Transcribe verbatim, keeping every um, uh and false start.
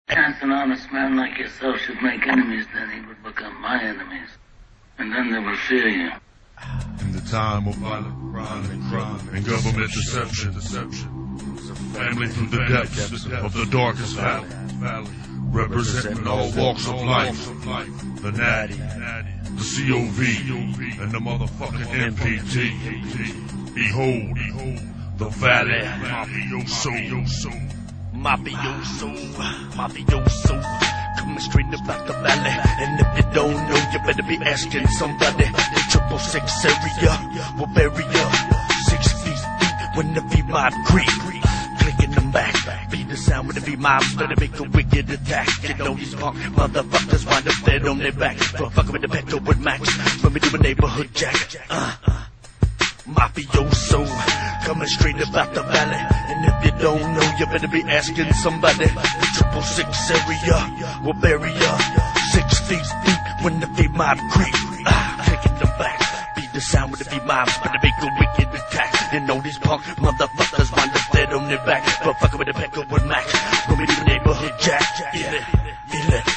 Chance an honest man like yourself should make enemies, then he would become my enemies. And then they will fear you. In the time of violent crime and crime and government deception, deception, family through the depths of the darkest valley, representing all walks of life, the natty, the C O V, and the motherfucking M P T. Behold, the valley mafioso. Mafioso, mafioso, coming straight about the valley. And if you don't know, you better be asking somebody. The triple six area will bury you six feet deep when the V-mob creep. Clicking them back, beat the sound with the V-mobs, better make a wicked attack. You know these punk motherfuckers wind up dead on their back. For fucking with the petrol with Max, when we do a neighborhood jack. Uh, Mafioso, coming straight about the valley. And if you don't know, you better be asking somebody. The triple six area will bury ya six feet deep when the V-mob creep. Ah, taking them back, beat the sound with the V-mobs, better make a wicked attack. You know these punk motherfuckers wind up dead on their back. But fucking with the pecker with Max, when we do the neighborhood jack. Feel it, feel it.